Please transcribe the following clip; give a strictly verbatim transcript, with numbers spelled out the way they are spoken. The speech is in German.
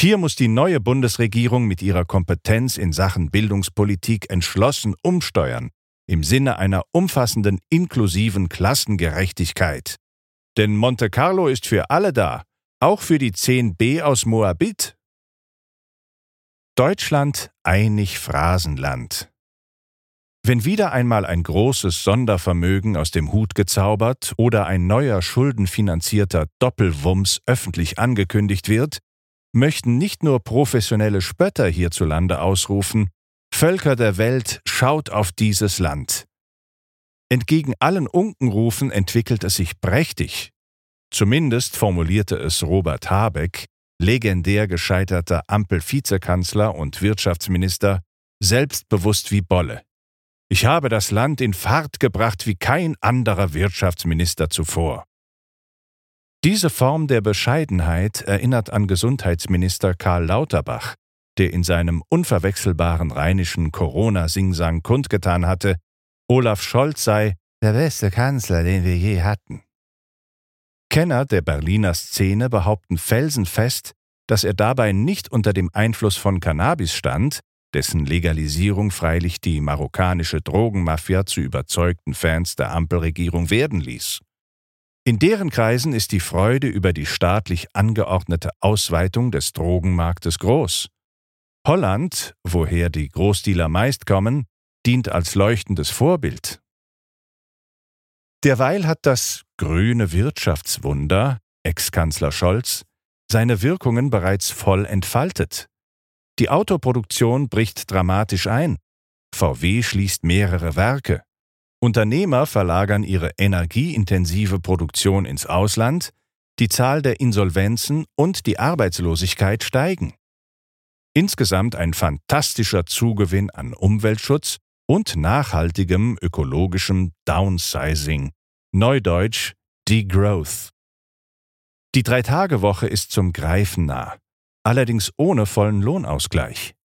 Hier muss die neue Bundesregierung mit ihrer Kompetenz in Sachen Bildungspolitik entschlossen umsteuern, im Sinne einer umfassenden, inklusiven Klassengerechtigkeit. Denn Monte Carlo ist für alle da, auch für die zehn b aus Moabit. Deutschland einig Phrasenland. Wenn wieder einmal ein großes Sondervermögen aus dem Hut gezaubert oder ein neuer schuldenfinanzierter Doppelwumms öffentlich angekündigt wird, möchten nicht nur professionelle Spötter hierzulande ausrufen: Völker der Welt, schaut auf dieses Land. Entgegen allen Unkenrufen entwickelt es sich prächtig. Zumindest formulierte es Robert Habeck, legendär gescheiterter Ampel-Vizekanzler und Wirtschaftsminister, selbstbewusst wie Bolle. Ich habe das Land in Fahrt gebracht wie kein anderer Wirtschaftsminister zuvor. Diese Form der Bescheidenheit erinnert an Gesundheitsminister Karl Lauterbach, der in seinem unverwechselbaren rheinischen Corona-Singsang kundgetan hatte, Olaf Scholz sei der beste Kanzler, den wir je hatten. Kenner der Berliner Szene behaupten felsenfest, dass er dabei nicht unter dem Einfluss von Cannabis stand, dessen Legalisierung freilich die marokkanische Drogenmafia zu überzeugten Fans der Ampelregierung werden ließ. In deren Kreisen ist die Freude über die staatlich angeordnete Ausweitung des Drogenmarktes groß. Holland, woher die Großdealer meist kommen, dient als leuchtendes Vorbild. Derweil hat das grüne Wirtschaftswunder, Ex-Kanzler Scholz, seine Wirkungen bereits voll entfaltet. Die Autoproduktion bricht dramatisch ein. V W schließt mehrere Werke. Unternehmer verlagern ihre energieintensive Produktion ins Ausland, die Zahl der Insolvenzen und die Arbeitslosigkeit steigen. Insgesamt ein fantastischer Zugewinn an Umweltschutz und nachhaltigem ökologischem Downsizing, neudeutsch Degrowth. Die Drei-Tage-Woche ist zum Greifen nah, allerdings ohne vollen Lohnausgleich.